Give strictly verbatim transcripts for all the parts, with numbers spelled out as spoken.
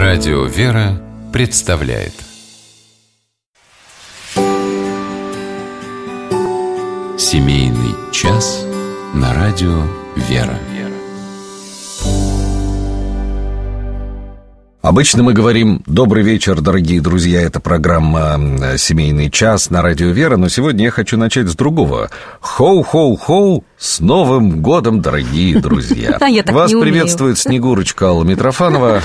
Радио «Вера» представляет Семейный час на радио «Вера». Обычно мы говорим «Добрый вечер, дорогие друзья». Это программа «Семейный час» на радио «Вера». Но сегодня я хочу начать с другого. Хоу-хоу-хоу, с Новым годом, дорогие друзья. Вас приветствует Снегурочка Алла Митрофанова.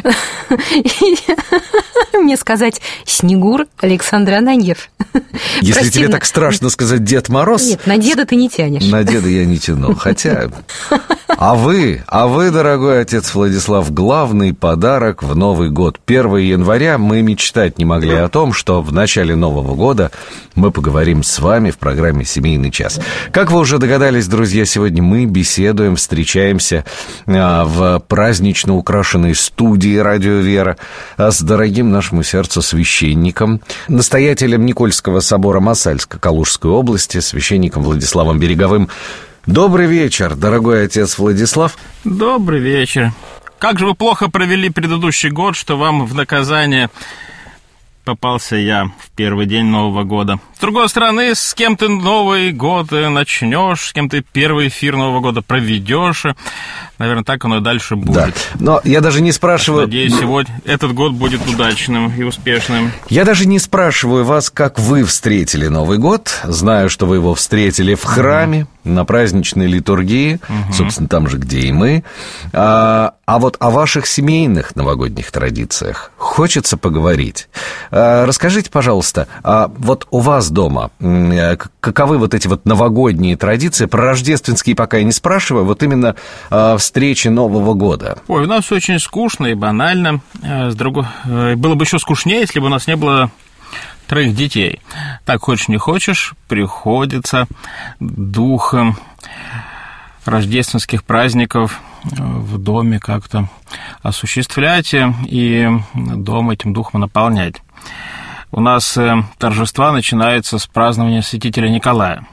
Мне сказать Снегур Александр Ананьев. Если Прости, тебе так страшно сказать Дед Мороз... Нет, на деда ты не тянешь. На деда я не тяну, хотя... А вы, а вы, дорогой отец Владислав, главный подарок в Новый год. первого января мы мечтать не могли о том, что в начале Нового года мы поговорим с вами в программе «Семейный час». Как вы уже догадались, друзья, сегодня мы беседуем, встречаемся в празднично украшенной студии «Радио Вера» с дорогим нашему сердцу священником, настоятелем Никольского собора Мосальско-Калужской области, священником Владиславом Береговым. Добрый вечер, дорогой отец Владислав. Добрый вечер. Как же вы плохо провели предыдущий год, что вам в наказание попался я в первый день Нового года. С другой стороны, с кем ты Новый год начнешь, с кем ты первый эфир Нового года проведешь. Наверное, так оно и дальше будет. Да. Но я даже не спрашиваю... Надеюсь, сегодня этот год будет удачным и успешным. Я даже не спрашиваю вас, как вы встретили Новый год. Знаю, что вы его встретили в храме, uh-huh. на праздничной литургии, uh-huh. собственно, там же, где и мы. А, а вот о ваших семейных новогодних традициях хочется поговорить. А, расскажите, пожалуйста, а вот у вас дома каковы вот эти вот новогодние традиции? Про рождественские пока я не спрашиваю, вот именно а, встречи Нового года. Ой, у нас все очень скучно и банально. С другой... Было бы еще скучнее, если бы у нас не было троих детей. Так, хочешь не хочешь, приходится духом рождественских праздников в доме как-то осуществлять и дом этим духом наполнять. У нас торжества начинаются с празднования святителя Николая.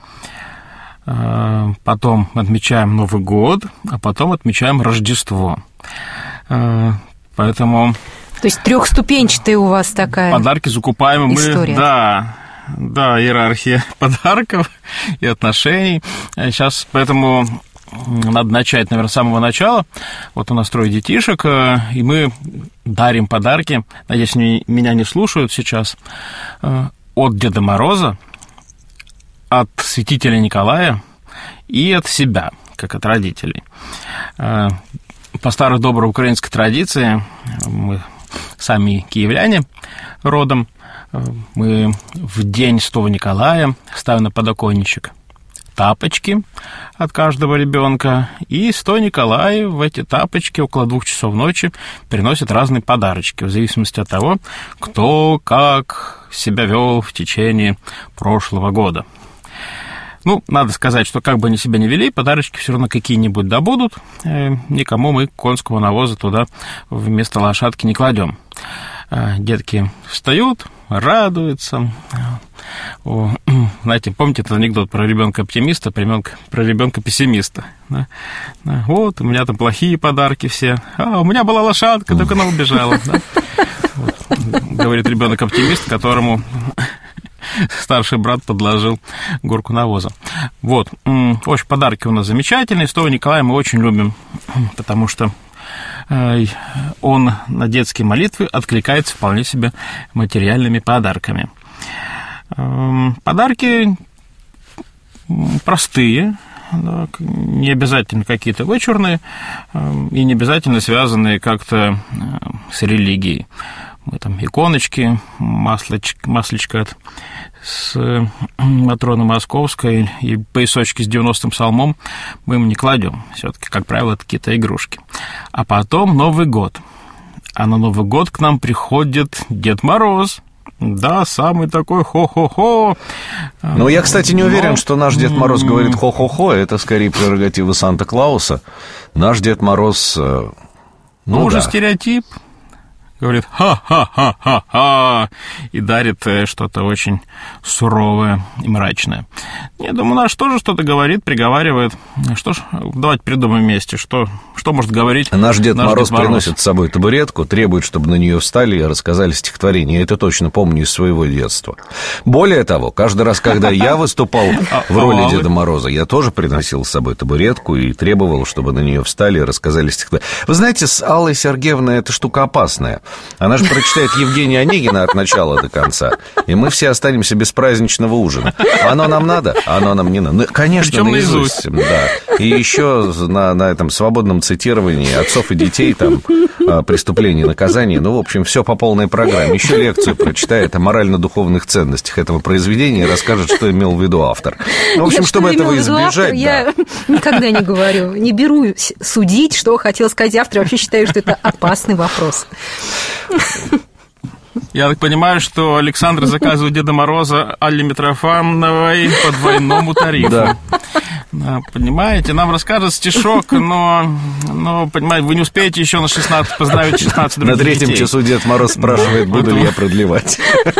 Потом отмечаем Новый год, а потом отмечаем Рождество. Поэтому... То есть трехступенчатая у вас такая подарки закупаем история. Мы, да, да, иерархия подарков и отношений. Сейчас поэтому надо начать, наверное, с самого начала. Вот у нас трое детишек, и мы дарим подарки. Надеюсь, меня не слушают сейчас. От Деда Мороза, от святителя Николая и от себя, как от родителей. По старой доброй украинской традиции, мы сами киевляне родом, мы в день Святого Николая ставим на подоконничек тапочки от каждого ребенка, и Святой Николай в эти тапочки около двух часов ночи приносит разные подарочки, в зависимости от того, кто как себя вел в течение прошлого года. Ну, надо сказать, что как бы они себя ни вели, подарочки все равно какие-нибудь добудут. Никому мы конского навоза туда вместо лошадки не кладем. Детки встают, радуются. О, знаете, помните этот анекдот про ребенка-оптимиста, про ребенка-пессимиста? Да? Вот, у меня там плохие подарки все. А, у меня была лошадка, только она убежала. Да? Вот, говорит ребенок-оптимист, которому... старший брат подложил горку навоза. Вот. В общем, подарки у нас замечательные. Святого Николая мы очень любим, потому что он на детские молитвы откликается вполне себе материальными подарками. Подарки простые, да, не обязательно какие-то вычурные и не обязательно связанные как-то с религией. Мы там иконочки, маслочко, масличко от, с Матроны Московской и поясочки с девяностым псалмом мы им не кладем. Все-таки, как правило, это какие-то игрушки. А потом Новый год. А на Новый год к нам приходит Дед Мороз. Да, самый такой хо-хо-хо. Ну, я, кстати, не уверен, Но... что наш Дед Мороз говорит хо-хо-хо. Это скорее прерогатива Санта-Клауса. Наш Дед Мороз... Ну, ну уже да. стереотип. говорит «ха-ха-ха-ха-ха» и дарит что-то очень суровое и мрачное. Я думаю, наш тоже что-то говорит, приговаривает. Что ж, давайте придумаем вместе, что, что может говорить наш Дед наш Мороз. Дед Мороз приносит с собой табуретку, требует, чтобы на нее встали и рассказали стихотворение. Я это точно помню из своего детства. Более того, каждый раз, когда я выступал в роли Деда Мороза, я тоже приносил с собой табуретку и требовал, чтобы на нее встали и рассказали стихотворение. Вы знаете, с Аллой Сергеевной эта штука опасная. Она же прочитает Евгения Онегина от начала до конца, и мы все останемся без праздничного ужина. Оно нам надо, оно нам не надо. Ну, конечно, причем наизусть. наизусть. Да. И еще на, на этом свободном цитировании отцов и детей, там, преступления и наказания. Ну, в общем, все по полной программе. Еще лекцию прочитает о морально-духовных ценностях этого произведения и расскажет, что имел в виду автор. Ну, в общем, Я чтобы этого избежать... автор, да. Я никогда не говорю, не берусь судить, что хотел сказать автор. Я вообще считаю, что это опасный вопрос. Я так понимаю, что Александр заказывает Деда Мороза Алле Митрофановой по двойному тарифу. Да. Да, понимаете, нам расскажет стишок, но, но, понимаете, вы не успеете еще на шестнадцать поздравить шестнадцать других На третьем детей. часу Дед Мороз спрашивает, буду ли я продлевать.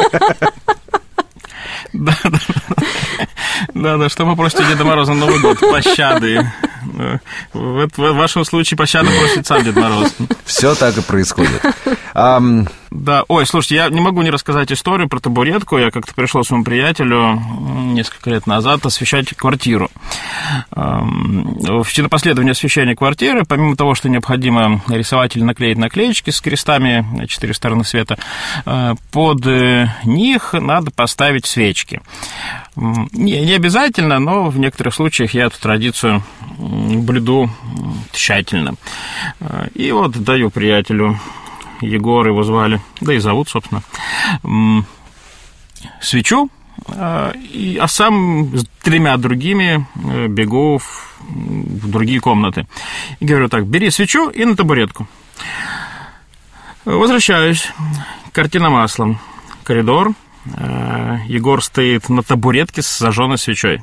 Да, да, да, да, что вы просите Деда Мороза на Новый год? Пощады. В, в вашем случае пощады просит сам Дед Мороз. Все так и происходит. Um... Да, ой, слушайте, я не могу не рассказать историю про табуретку. Я как-то пришел своему приятелю несколько лет назад освещать квартиру. В чинопоследовании освещения квартиры, помимо того, что необходимо рисовать или наклеить наклеечки с крестами на четыре стороны света, под них надо поставить свечки. Не, не обязательно, но в некоторых случаях я эту традицию блюду тщательно. И вот даю приятелю, Егор его звали, да и зовут, собственно, свечу, и, а сам с тремя другими бегу в, в другие комнаты. И говорю так: бери свечу и на табуретку. Возвращаюсь. Картина маслом. Коридор. Егор стоит на табуретке с зажженной свечой.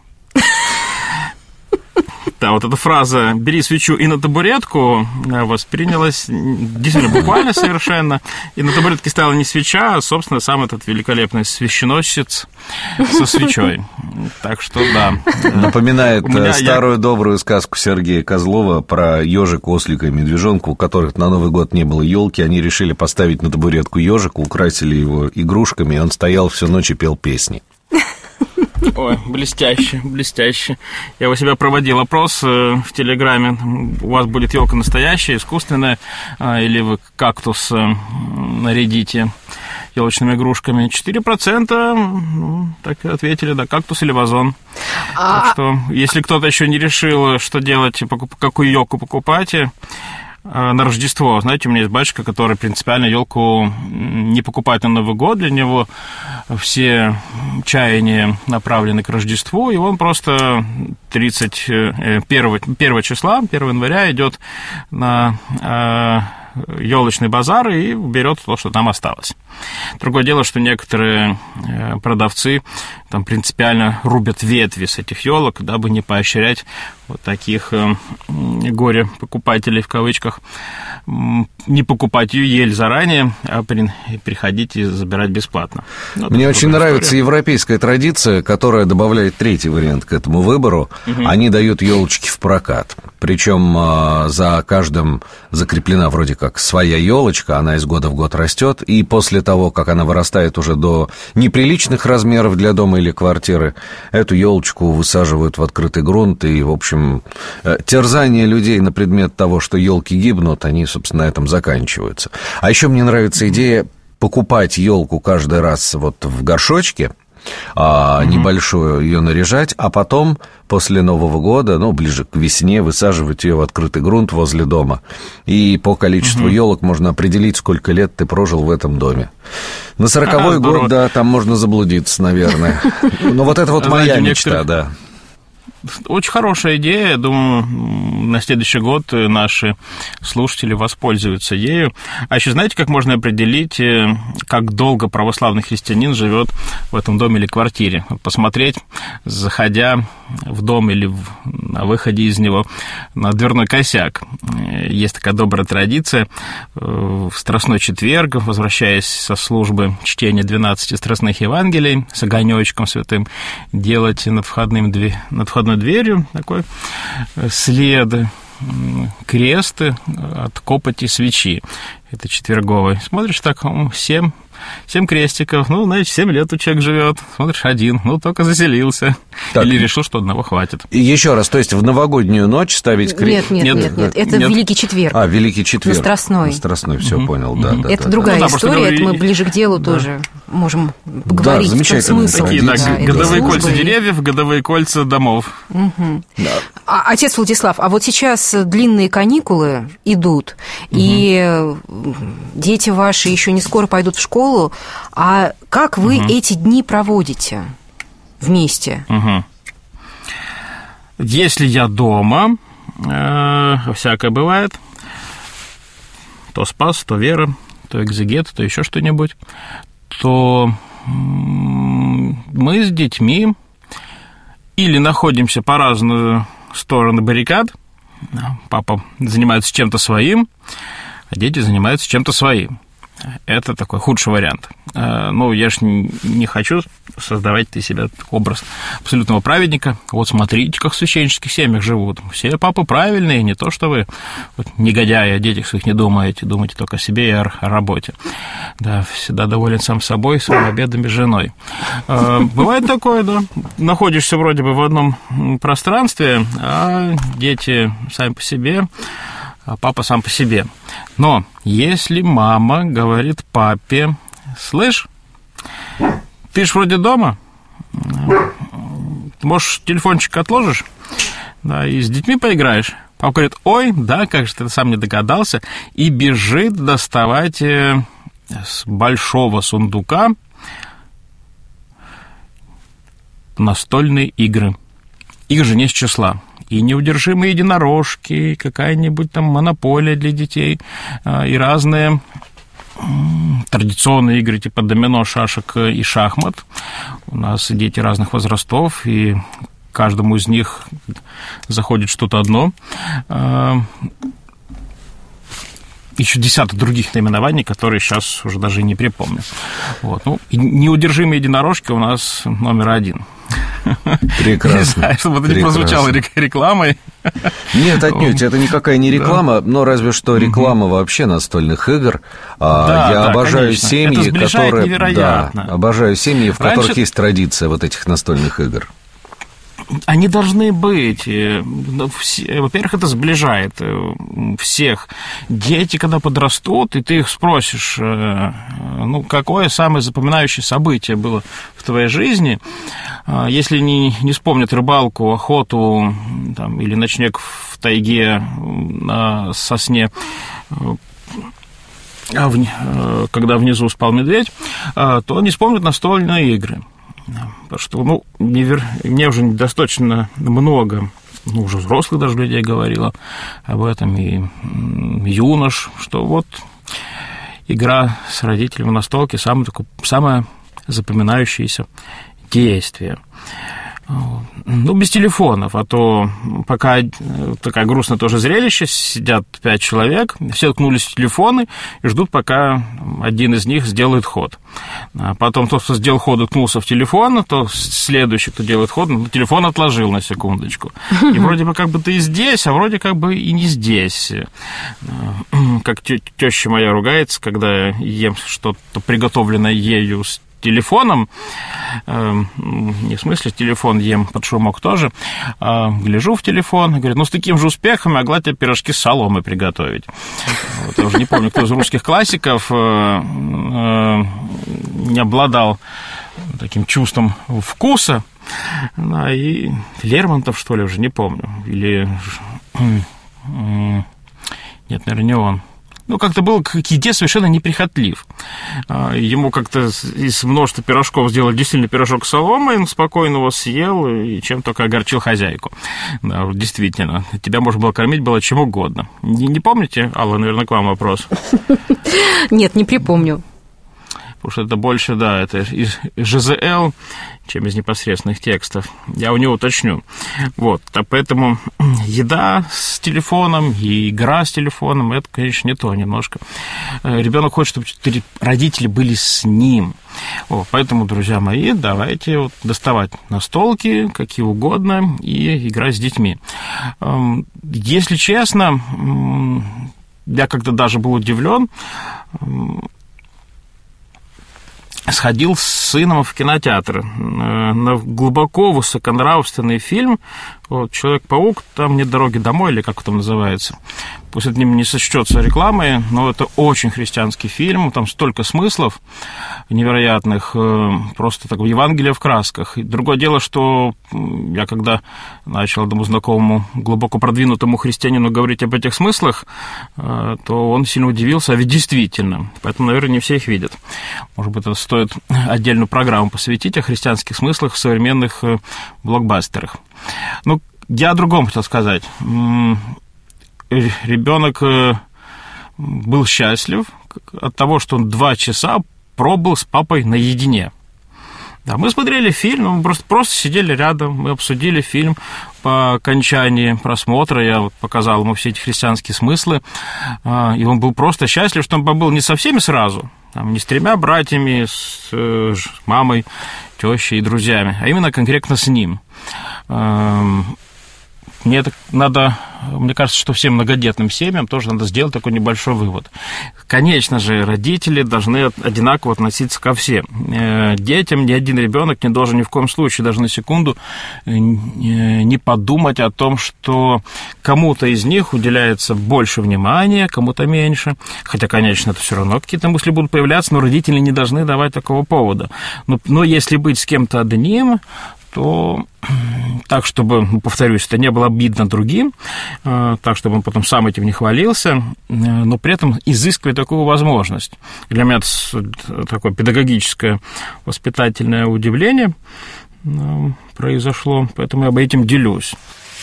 Да, вот эта фраза «бери свечу и на табуретку» воспринялась действительно буквально совершенно. И на табуретке стояла не свеча, а, собственно, сам этот великолепный священносец со свечой. Так что, да. Напоминает меня, старую я... добрую сказку Сергея Козлова про ежика, ослика и медвежонка, у которых на Новый год не было елки. Они решили поставить на табуретку ежика, украсили его игрушками, и он стоял всю ночь и пел песни. Ой, блестяще, блестяще. Я у себя проводил опрос в Телеграме. У вас будет елка настоящая, искусственная, или вы кактус нарядите елочными игрушками? четыре процента ну, так и ответили, да, кактус или вазон. А... Так что, если кто-то еще не решил, что делать, какую елку покупать на Рождество. Знаете, у меня есть батюшка, который принципиально елку не покупает на Новый год. Для него все чаяния направлены к Рождеству, и он просто тридцать первого числа, первого января идет на елочный базар и берет то, что там осталось. Другое дело, что некоторые продавцы там принципиально рубят ветви с этих елок, дабы не поощрять вот таких горе-покупателей, в кавычках, не покупать ее ель заранее, а приходить и забирать бесплатно. Вот. Мне очень нравится история. Европейская традиция, которая добавляет третий вариант к этому выбору. Угу. Они дают елочки в прокат. Причем за каждым закреплена вроде как своя елочка, она из года в год растет, и после того, как она вырастает уже до неприличных размеров для дома или квартиры, эту елочку высаживают в открытый грунт, и, в общем, терзания людей на предмет того, что елки гибнут, они, собственно, на этом заканчиваются. А еще мне нравится идея покупать елку каждый раз вот в горшочке, а, mm-hmm. небольшую, ее наряжать, а потом после Нового года, ну, ближе к весне, высаживать ее в открытый грунт возле дома. И по количеству mm-hmm. елок можно определить, сколько лет ты прожил в этом доме. На сороковой год, да, там можно заблудиться, наверное. Но вот это вот моя мечта, да. очень хорошая идея. Думаю, на следующий год наши слушатели воспользуются ею. А еще знаете, как можно определить, как долго православный христианин живет в этом доме или квартире? Посмотреть, заходя в дом или в, на выходе из него, на дверной косяк. Есть такая добрая традиция. В Страстной четверг, возвращаясь со службы чтения двенадцати страстных Евангелий с огонечком святым, делать над, входным, над входной дверью такой след, кресты от копоти свечи. Это четверговый. Смотришь, так, семь, семь крестиков. Ну, значит, семь лет у человека живет. Смотришь, один. Ну, только заселился. Так. Или решил, что одного хватит. Еще раз, то есть в новогоднюю ночь ставить крест? Нет, нет, нет, нет. Это нет. Великий четверг. А, Великий четверг. На Страстной. На Страстной, все угу. понял, да, угу. да. Это да, другая да. история, Ну, да, это мы ближе к делу да. тоже можем поговорить. Да, замечательно. Смысл. Такие, да, да, годовые кольца деревьев, годовые кольца домов. Угу. Да. А, отец Владислав, а вот сейчас длинные каникулы идут, угу. и дети ваши еще не скоро пойдут в школу, а как вы угу. эти дни проводите вместе? Угу. Если я дома, э, всякое бывает, то спас, то вера, то экзегет, то еще что-нибудь, то мы с детьми или находимся по разные стороны баррикад, папа занимается чем-то своим, а дети занимаются чем-то своим. Это такой худший вариант. Ну, я ж не хочу создавать из себя образ абсолютного праведника. Вот смотрите, как в священнических семьях живут. Все папы правильные, не то, что вы вот, негодяи, о детях своих не думаете, думаете только о себе и о работе. Да, всегда доволен сам собой, своими обедами с женой. Бывает такое, да. Находишься вроде бы в одном пространстве, а дети сами по себе, а папа сам по себе. Но если мама говорит папе: слышь, ты ж вроде дома, может, телефончик отложишь, да, и с детьми поиграешь? Папа говорит: ой, да, как же ты сам не догадался, и бежит доставать с большого сундука настольные игры. Их же не с числа. И неудержимые единорожки, и какая-нибудь там монополия для детей, и разные традиционные игры типа домино, шашек и шахмат. У нас дети разных возрастов, и каждому из них заходит что-то одно. Еще десяток других наименований, которые сейчас уже даже не припомню. Вот. Ну, неудержимые единорожки у нас номер один. Прекрасно. Не знаю, чтобы это Прекрасно. не прозвучало рекламой. Нет, отнюдь, это никакая не реклама, да. но разве что реклама угу. вообще настольных игр. Да, Я да, обожаю конечно. семьи, это которые... невероятно. Да, обожаю семьи, в Раньше... которых есть традиция вот этих настольных игр. Они должны быть. Во-первых, это сближает всех. Дети, когда подрастут, и ты их спросишь, ну, какое самое запоминающее событие было в твоей жизни, если не, не вспомнят рыбалку, охоту там, или ночлег в тайге на сосне, когда внизу спал медведь, то не вспомнят настольные игры. Потому что, ну, невер... мне уже достаточно много, ну, уже взрослых даже людей говорило об этом, и юнош, что вот игра с родителями на настолке самое, такое, самое запоминающееся действие. Ну, без телефонов, а то пока такое грустное тоже зрелище, сидят пять человек, все ткнулись в телефоны и ждут, пока один из них сделает ход. А потом тот, кто сделал ход, уткнулся в телефон, то следующий, кто делает ход, ну, телефон отложил на секундочку. И вроде бы как бы ты и здесь, а вроде как бы и не здесь. Как теща моя ругается, когда ем что-то приготовленное ею с телефоном, не в смысле телефон ем под шумок тоже, гляжу в телефон и говорю: ну, с таким же успехом могла тебе пирожки с соломой приготовить. Вот, я уже не помню, кто из русских классиков не обладал таким чувством вкуса, да, и Лермонтов, что ли, уже не помню, или... Нет, наверное, не он. ну, как-то был к еде совершенно неприхотлив. Ему как-то из множества пирожков сделали действительно пирожок с соломой, он спокойно его съел и чем только огорчил хозяйку. Да, действительно, тебя можно было кормить было чем угодно. Не, не помните, Алла, наверное, к вам вопрос? Нет, не припомню. Потому что это больше, да, это из ЖЗЛ, чем из непосредственных текстов. Я у него уточню. Вот, а поэтому еда с телефоном и игра с телефоном, это, конечно, не то немножко. Ребенок хочет, чтобы родители были с ним. Вот, поэтому, друзья мои, давайте вот доставать настолки, какие угодно, и играть с детьми. Если честно, я как-то даже был удивлен. Сходил с сыном в кинотеатр на глубоко высоконравственный фильм вот, «Человек-паук», там «Нет дороги домой», или как это называется. Пусть это не сочтется рекламой, но это очень христианский фильм, там столько смыслов невероятных, просто такое Евангелие в красках. И другое дело, что я когда начал одному знакомому, глубоко продвинутому христианину говорить об этих смыслах, то он сильно удивился, а ведь действительно. Поэтому, наверное, не все их видят. Может быть, это стоит отдельную программу посвятить о христианских смыслах в современных блокбастерах. Ну, я о другом хотел сказать. Ребенок был счастлив от того, что он два часа пробыл с папой наедине. Да, мы смотрели фильм, мы просто, просто сидели рядом, мы обсудили фильм по окончании просмотра, я вот показал ему все эти христианские смыслы, и он был просто счастлив, что он побыл не со всеми сразу, там, не с тремя братьями, с э, мамой, тещей и друзьями, а именно конкретно с ним. Мне это надо, мне кажется, что всем многодетным семьям тоже надо сделать такой небольшой вывод. Конечно же, родители должны одинаково относиться ко всем. Детям ни один ребенок не должен ни в коем случае, даже на секунду, не подумать о том, что кому-то из них уделяется больше внимания, кому-то меньше. Хотя, конечно, это все равно какие-то мысли будут появляться, но родители не должны давать такого повода. Но, но если быть с кем-то одним, то так, чтобы, повторюсь, это не было обидно другим, так, чтобы он потом сам этим не хвалился, но при этом изыскивать такую возможность. Для меня это такое педагогическое воспитательное удивление произошло, поэтому я об этом делюсь.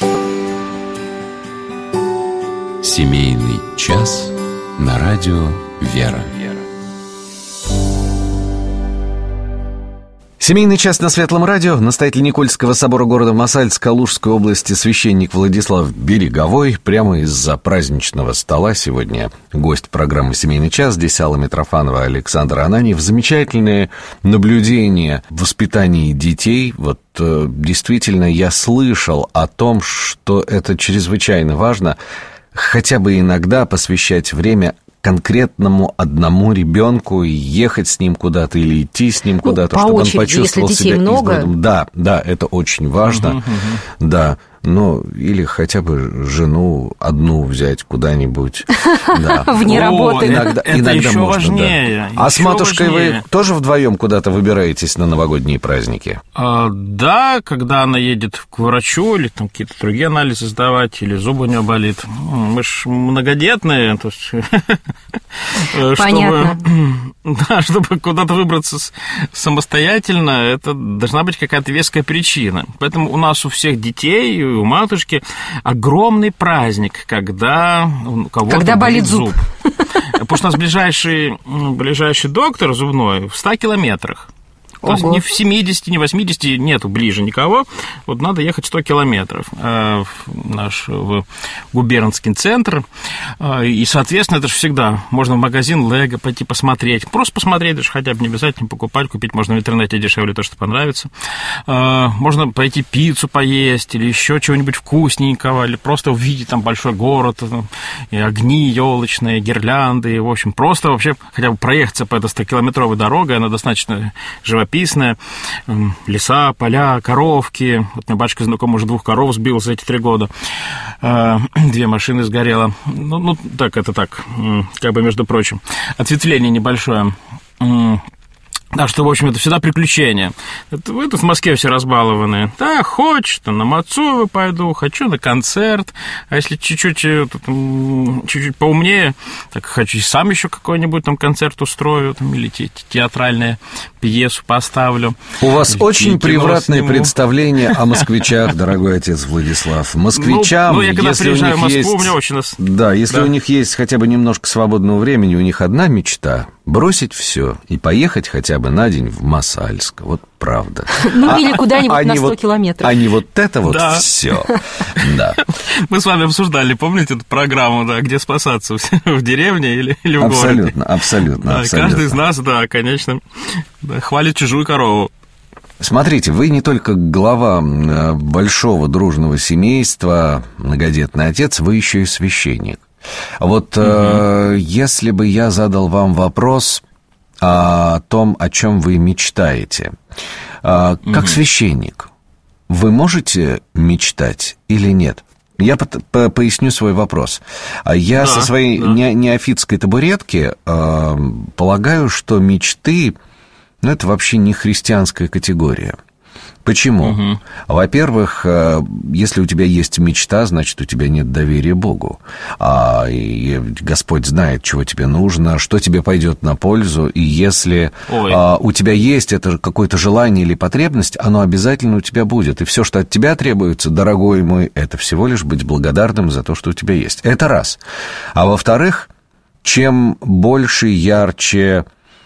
Семейный час на радио «Вера». Семейный час на Светлом радио. Настоятель Никольского собора города Мосальск Калужской области священник Владислав Береговой. Прямо из-за праздничного стола сегодня гость программы «Семейный час». Здесь Алла Митрофанова, Александр Ананьев. Замечательные наблюдения в воспитании детей. Вот э, действительно я слышал о том, что это чрезвычайно важно хотя бы иногда посвящать время конкретному одному ребенку и ехать с ним куда-то или идти с ним куда-то, ну, чтобы очереди, он почувствовал себя избранным. Да, да, это очень важно. Uh-huh, uh-huh. Да. Ну, или хотя бы жену одну взять куда-нибудь. Вне работы. Это еще важнее. А с матушкой вы тоже вдвоем куда-то выбираетесь на новогодние праздники? Да, когда она едет к врачу, или там какие-то другие анализы сдавать, или зуб у нее болит. Мы ж многодетные, то есть... Понятно. Да, чтобы куда-то выбраться самостоятельно, это должна быть какая-то веская причина. Поэтому у нас у всех детей, у матушки огромный праздник, когда у кого-то когда болит, болит зуб. зуб. Потому что у нас ближайший, ближайший доктор зубной в ста километрах. То есть ни в семидесяти, ни в восьмидесяти нету ближе никого. Вот надо ехать сто километров в наш в губернский центр. И, соответственно, это же всегда можно в магазин Лего пойти посмотреть. Просто посмотреть, даже хотя бы не обязательно покупать. Купить можно в интернете дешевле то, что понравится. Можно пойти пиццу поесть или еще чего-нибудь вкусненького, или просто увидеть там большой город, и огни елочные, гирлянды. В общем, просто вообще хотя бы проехаться по этой стокилометровой дороге. Она достаточно живописная. Писная, леса, поля, коровки. Вот мне батюшка знакомый уже двух коров сбил за эти три года. Две машины сгорело. Ну, ну, так, это так, как бы, между прочим. Ответвление небольшое. Так что, в общем, это всегда приключения. Это, вы тут в Москве все разбалованные. Да, хочешь, то на Мацувы пойду, хочу на концерт. А если чуть-чуть, чуть-чуть поумнее, так хочу сам еще какой-нибудь там концерт устрою, там, или те, театральную пьесу поставлю. У вас или очень превратное представление о москвичах, дорогой отец Владислав. Москвичам, ну, ну, я когда если приезжаю у них в Москву, есть... у меня очень... Нас... Да, если да. у них есть хотя бы немножко свободного времени, у них одна мечта — бросить все и поехать хотя бы на день в Мосальск. Вот правда. Ну, а, или куда-нибудь на сто километров. А не вот это вот да. все. Да. Мы с вами обсуждали, помните, эту программу, да, где спасаться, в деревне или, или в абсолютно, городе? Абсолютно, да, абсолютно. Каждый из нас, да, конечно, да, хвалит чужую корову. Смотрите, вы не только глава большого дружного семейства, многодетный отец, вы еще и священник. Вот угу. э, если бы я задал вам вопрос о том, о чем вы мечтаете, э, как угу. священник, вы можете мечтать или нет? Я по- по- поясню свой вопрос. Я да, со своей да. не- неофитской табуретки э, полагаю, что мечты, ну, это вообще не христианская категория. Почему? Угу. Во-первых, если у тебя есть мечта, значит, у тебя нет доверия Богу. А и Господь знает, чего тебе нужно, что тебе пойдет на пользу. И если а, у тебя есть это какое-то желание или потребность, оно обязательно у тебя будет. И все, что от тебя требуется, дорогой мой, это всего лишь быть благодарным за то, что у тебя есть. Это раз. А во-вторых, чем больше, ярче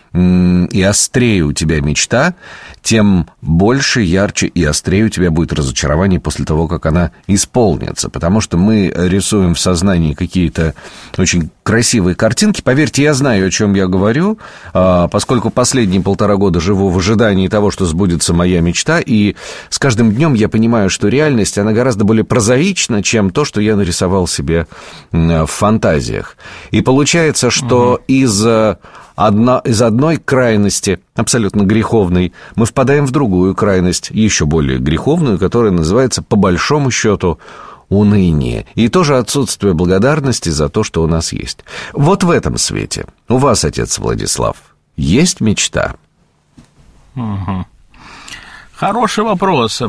и острее у тебя мечта, тем больше, ярче и острее у тебя будет разочарование после того, как она исполнится. Потому что мы рисуем в сознании какие-то очень красивые картинки. Поверьте, я знаю, о чем я говорю, поскольку последние полтора года живу в ожидании того, что сбудется моя мечта, и с каждым днем я понимаю, что реальность, она гораздо более прозаична, чем то, что я нарисовал себе в фантазиях. И получается, что угу. из... Одна, из одной крайности, абсолютно греховной, мы впадаем в другую крайность, еще более греховную, которая называется, по большому счету, уныние. И тоже отсутствие благодарности за то, что у нас есть. Вот в этом свете у вас, отец Владислав, есть мечта? Угу. Хороший вопрос.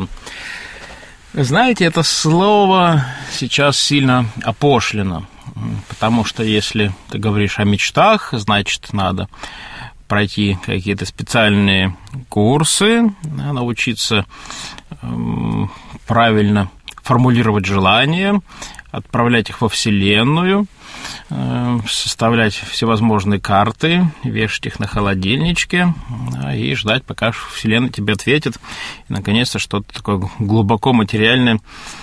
Знаете, это слово сейчас сильно опошлено. Потому что если ты говоришь о мечтах, значит, надо пройти какие-то специальные курсы, научиться правильно формулировать желания, отправлять их во Вселенную, составлять всевозможные карты, вешать их на холодильничке и ждать, пока Вселенная тебе ответит. И, наконец-то, что-то такое глубоко материальное,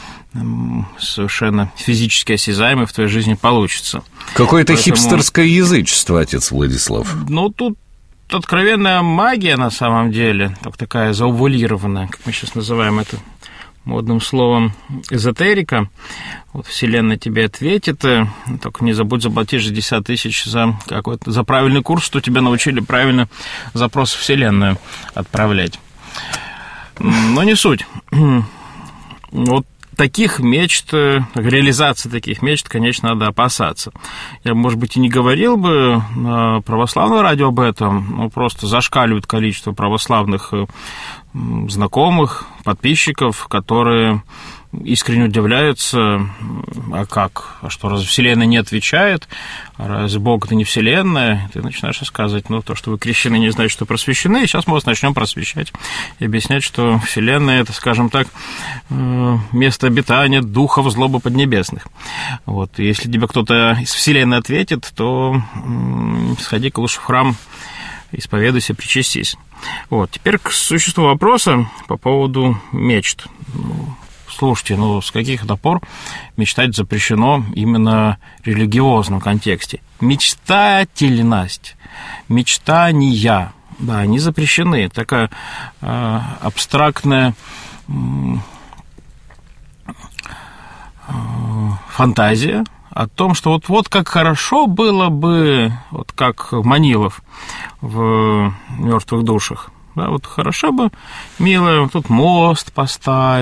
совершенно физически осязаемый в твоей жизни получится. Какое-то Поэтому... хипстерское язычество, отец Владислав. Ну, тут откровенная магия на самом деле, так такая заувулированная, как мы сейчас называем это модным словом, эзотерика. Вот Вселенная тебе ответит, только не забудь заплатить шестьдесят тысяч за какой-то за правильный курс, что тебя научили правильно запрос в Вселенную отправлять. Но не суть. Вот таких мечт, реализации таких мечт, конечно, надо опасаться. Я, может быть, и не говорил бы на православном радио об этом, но просто зашкаливает количество православных знакомых, подписчиков, которые искренне удивляются, а как, а что, разве Вселенная не отвечает, а разве Бог это не Вселенная? Ты начинаешь рассказывать, ну, то, что вы крещены, не значит, что просвещены, и сейчас мы вас начнем просвещать и объяснять, что Вселенная – это, скажем так, место обитания духов злобы поднебесных. Вот, и если тебе кто-то из Вселенной ответит, то сходи-ка лучше в храм, исповедуйся, причастись. Вот, теперь к существу вопроса по поводу мечт. Слушайте, ну с каких это пор мечтать запрещено именно в религиозном контексте? Мечтательность, мечтания, да, они запрещены. Такая э, абстрактная э, э, фантазия о том, что вот, вот как хорошо было бы, вот как Манилов в «Мертвых душах». Да, вот хорошо бы, милая, тут мост поставить,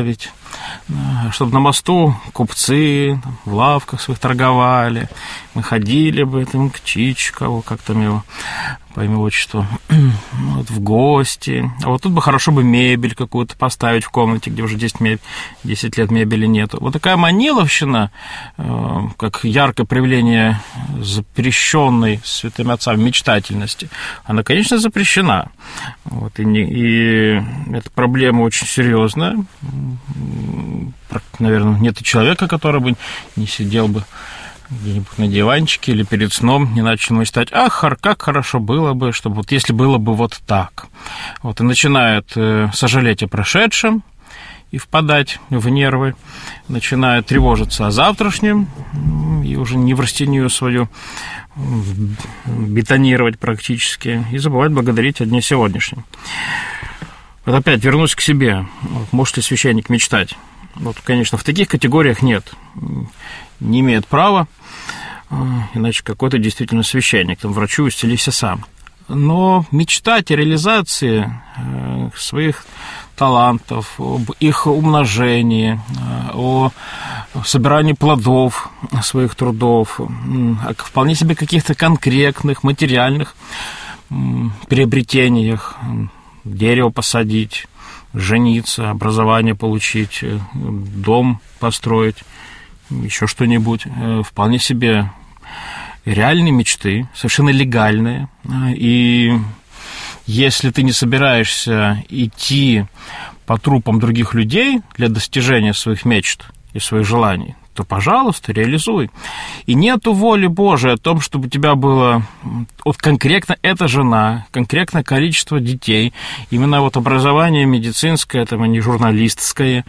чтобы на мосту купцы в лавках своих торговали, мы ходили бы там, к Чичкову, как там его по имя отчеству, вот, в гости. А вот тут бы хорошо бы мебель какую-то поставить в комнате, где уже десять, меб... десять лет мебели нету. Вот такая маниловщина, как яркое проявление запрещенной святыми отцами мечтательности, она, конечно, запрещена. Вот, и, не... и эта проблема очень серьезная. Наверное, нет и человека, который бы не сидел бы где-нибудь на диванчике или перед сном не начал мечтать: ах, как хорошо было бы, чтобы вот если было бы вот так. Вот, и начинает э, сожалеть о прошедшем и впадать в нервы, начинает тревожиться о завтрашнем и уже неврастению свою бетонировать практически, и забывать благодарить о дне сегодняшнем. Вот опять вернусь к себе. Вот, может ли священник мечтать? Вот, конечно, в таких категориях нет. Не имеет права, иначе какой-то действительно священник, там, врачу исцелися сам. Но мечтать о реализации своих талантов, об их умножении, о собирании плодов своих трудов, о вполне себе каких-то конкретных материальных приобретениях, дерево посадить, жениться, образование получить, дом построить, еще что-нибудь, вполне себе реальные мечты, совершенно легальные. И если ты не собираешься идти по трупам других людей для достижения своих мечт и своих желаний, то, пожалуйста, реализуй. И нету воли Божией о том, чтобы у тебя было вот конкретно эта жена, конкретное количество детей, именно вот образование медицинское, там, а не журналистское.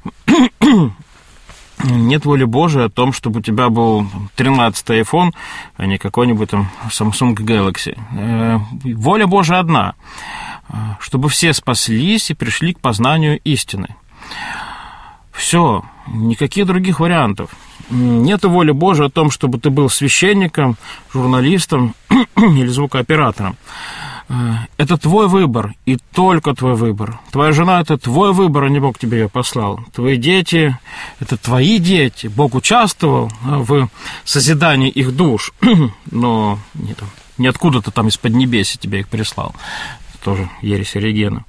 Нет воли Божией о том, чтобы у тебя был тринадцатый айфон, а не какой-нибудь там Samsung Galaxy. Воля Божия одна, чтобы все спаслись и пришли к познанию истины. Все, никаких других вариантов. Нет воли Божией о том, чтобы ты был священником, журналистом или звукооператором. Это твой выбор, и только твой выбор. Твоя жена – это твой выбор, а не Бог тебе ее послал. Твои дети – это твои дети. Бог участвовал в созидании их душ, но не, там, не откуда-то там из-под небеси тебе их прислал. Это тоже ересь Оригена.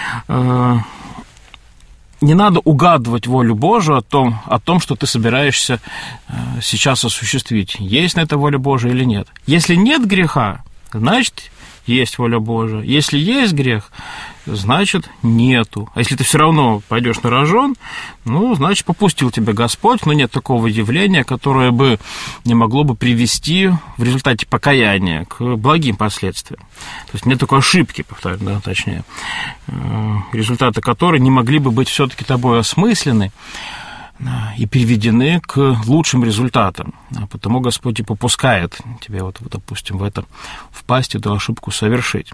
Не надо угадывать волю Божию о том, о том, что ты собираешься сейчас осуществить. Есть на это воля Божия или нет. Если нет греха, значит, есть воля Божия. Если есть грех, значит, нету. А если ты все равно пойдешь на рожон, ну, значит, попустил тебя Господь, но нет такого явления, которое бы не могло бы привести в результате покаяния к благим последствиям. То есть нет такой ошибки, повторю, да, точнее, результаты которой не могли бы быть все-таки тобой осмыслены и переведены к лучшим результатам. А потому Господь и попускает тебе, вот, допустим, в это впасть, эту ошибку совершить.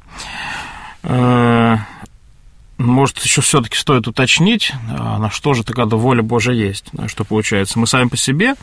Может, еще все-таки стоит уточнить, на что же тогда воля Божия есть. Что получается? Мы сами по себе?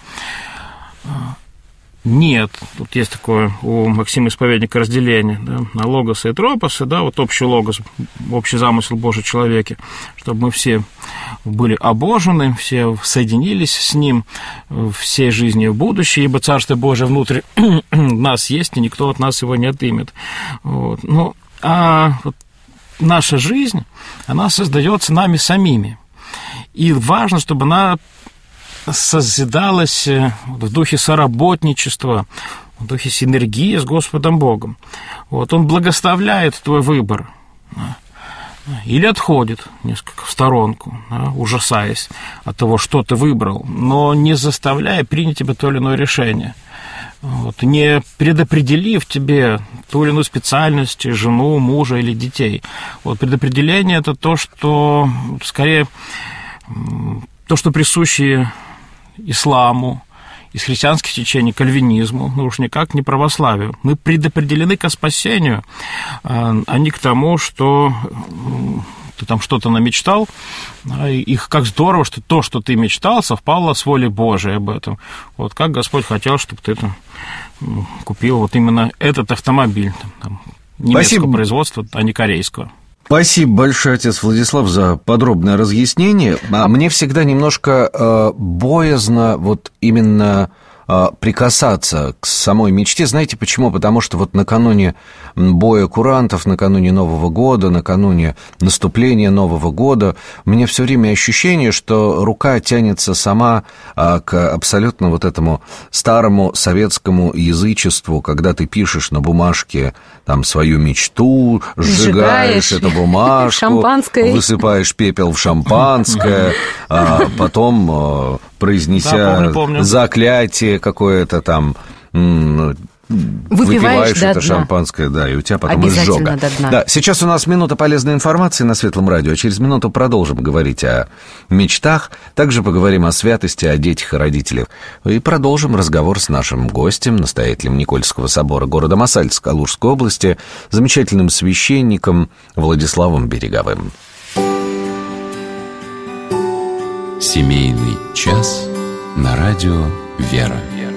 Нет. Тут есть такое у Максима Исповедника разделение, да, на логосы и тропосы, да, вот общий логос, общий замысел Божий в человеке, чтобы мы все были обожены, все соединились с Ним всей жизнью в будущее, ибо Царство Божие внутри нас есть, и никто от нас его не отымет. Вот. Ну, а вот наша жизнь, она создается нами самими. И важно, чтобы она созидалась в духе соработничества, в духе синергии с Господом Богом. Вот, Он благословляет твой выбор. Или отходит несколько в сторонку, да, ужасаясь от того, что ты выбрал, но не заставляя принять тебе то или иное решение. Вот, не предопределив тебе ту или иную специальность, жену, мужа или детей. Вот, предопределение – это то, что, скорее, то, что присуще исламу, из христианских течений, кальвинизму, ну уж никак не православию. Мы предопределены ко спасению, а не к тому, что ты там что-то намечтал, и как здорово, что то, что ты мечтал, совпало с волей Божией об этом. Вот как Господь хотел, чтобы ты там купил вот именно этот автомобиль, там, немецкого Спасибо. производства, а не корейского. Спасибо большое, отец Владислав, за подробное разъяснение. Мне всегда немножко э, боязно вот именно э, прикасаться к самой мечте. Знаете почему? Потому что вот накануне боя курантов, накануне Нового года, накануне наступления Нового года, у меня все время ощущение, что рука тянется сама э, к абсолютно вот этому старому советскому язычеству, когда ты пишешь на бумажке там свою мечту, сжигаешь, сжигаешь эту бумажку, высыпаешь пепел в шампанское, а потом, произнеся да, помню, помню. заклятие какое-то там, выпиваешь выпиваешь до это дна. шампанское, да, и у тебя потом изжога. Да, сейчас у нас минута полезной информации на Светлом радио, а через минуту продолжим говорить о мечтах, также поговорим о святости, о детях и родителях, и продолжим разговор с нашим гостем, настоятелем Никольского собора города Мосальск Калужской области, замечательным священником Владиславом Береговым. Семейный час на радио «Вера».